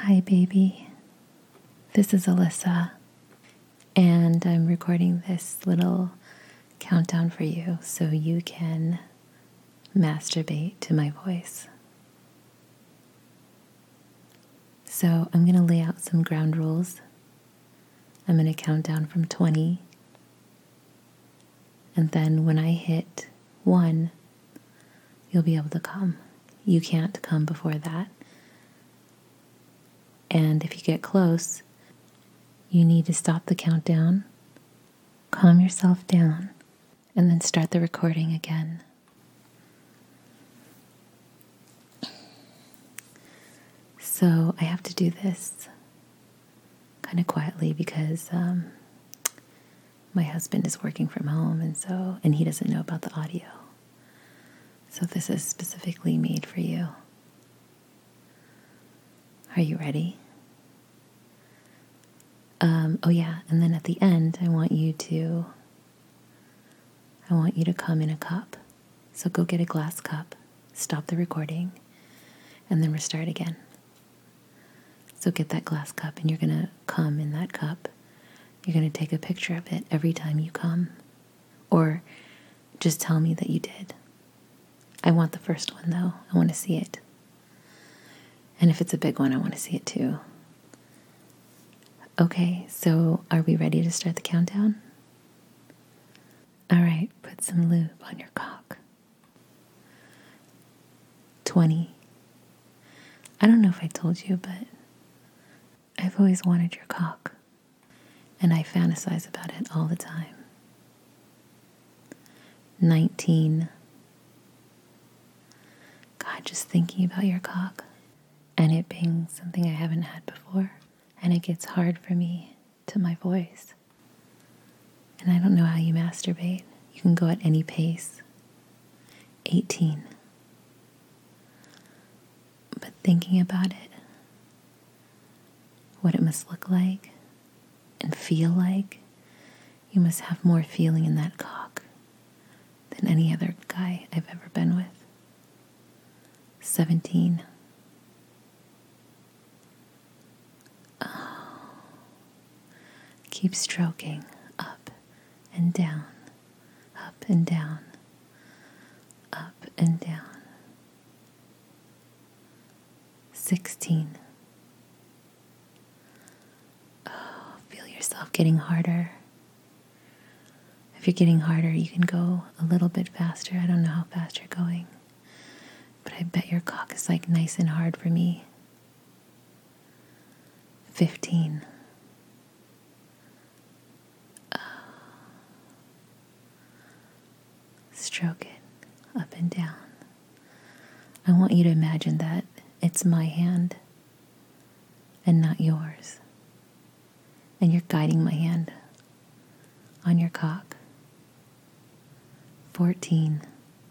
Hi, baby. This is Alyssa, and I'm recording this little countdown for you so you can masturbate to my voice. So I'm going to lay out some ground rules. I'm going to count down from 20, and then when I hit 1, you'll be able to come. You can't come before that. And if you get close, you need to stop the countdown, calm yourself down, and then start the recording again. So I have to do this kind of quietly because my husband is working from home, and he doesn't know about the audio. So this is specifically made for you. Are you ready? Oh yeah, and then at the end, I want you to come in a cup. So go get a glass cup, stop the recording, and then restart again. So get that glass cup, and you're going to come in that cup. You're going to take a picture of it every time you come. Or just tell me that you did. I want the first one, though. I want to see it. And if it's a big one, I want to see it too. Okay, so are we ready to start the countdown? All right, put some lube on your cock. 20. I don't know if I told you, but I've always wanted your cock, and I fantasize about it all the time. 19. God, just thinking about your cock and it being something I haven't had before, and it gets hard for me to my voice. And I don't know how you masturbate. You can go at any pace. 18. But thinking about it, what it must look like and feel like, you must have more feeling in that cock than any other guy I've ever been with. 17. Oh. Keep stroking up and down, up and down, up and down. 16. Oh, feel yourself getting harder. If you're getting harder, you can go a little bit faster. I don't know how fast you're going, but I bet your cock is like nice and hard for me. 15. Oh. Stroke it up and down. I want you to imagine that it's my hand and not yours. And you're guiding my hand on your cock. 14.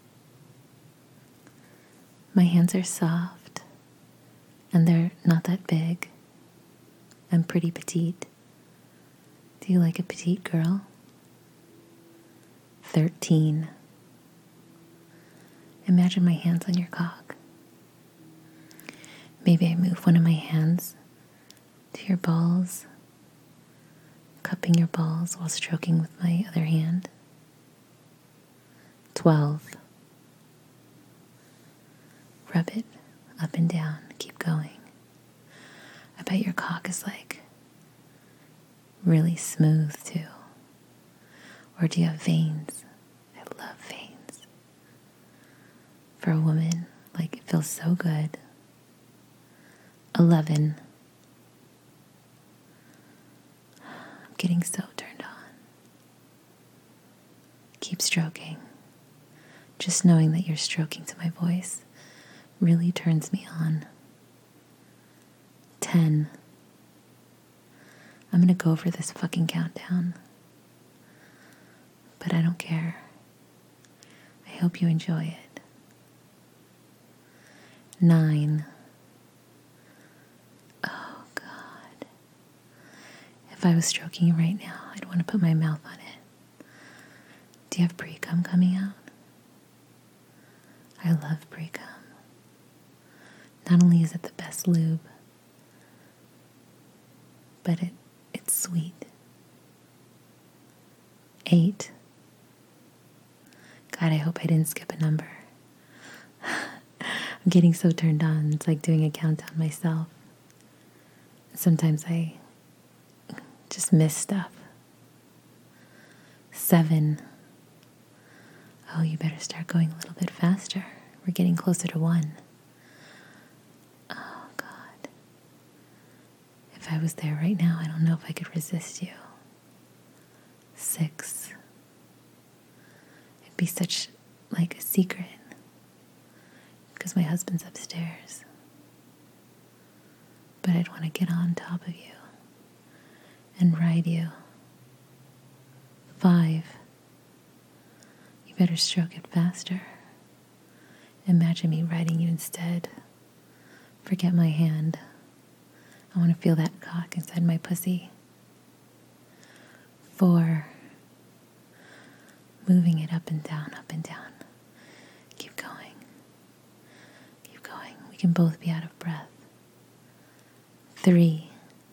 My hands are soft, and they're not that big. I'm pretty petite. Do you like a petite girl? 13. Imagine my hands on your cock. Maybe I move one of my hands to your balls, cupping your balls while stroking with my other hand. 12. Rub it up and down. Keep going. I bet your cock is like really smooth too. Or do you have veins? I love veins. For a woman, like, it feels so good. 11. I'm getting so turned on. Keep stroking. Just knowing that you're stroking to my voice really turns me on. 10. I'm going to go over this fucking countdown, but I don't care. I hope you enjoy it. 9. Oh, God. If I was stroking you right now, I'd want to put my mouth on it. Do you have pre-cum coming out? I love pre-cum. Not only is it the best lube, but it's sweet. 8. God, I hope I didn't skip a number. I'm getting so turned on. It's like doing a countdown myself. Sometimes I just miss stuff. 7. Oh, you better start going a little bit faster. We're getting closer to 1. Oh, God. If I was there right now, I don't know if I could resist you. 6. It'd be such like a secret because my husband's upstairs. But I'd want to get on top of you and ride you. 5. You better stroke it faster. Imagine me riding you instead. Forget my hand. I want to feel that cock inside my pussy. 4. Moving it up and down, up and down. Keep going. Keep going. We can both be out of breath. 3.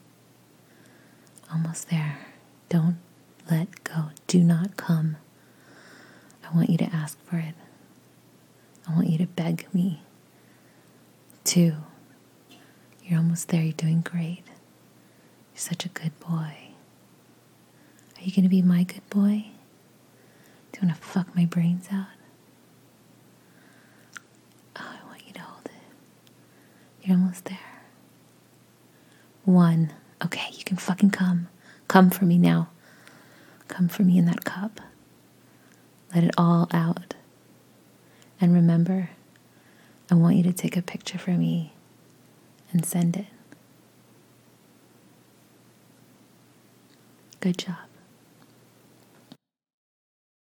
Almost there. Don't let go. Do not come. I want you to ask for it. I want you to beg me. 2. You're almost there. You're doing great. You're such a good boy. Are you going to be my good boy? Do you want to fuck my brains out? Oh, I want you to hold it. You're almost there. 1. Okay, you can fucking come. Come for me now. Come for me in that cup. Let it all out. And remember, I want you to take a picture for me and send it. Good job.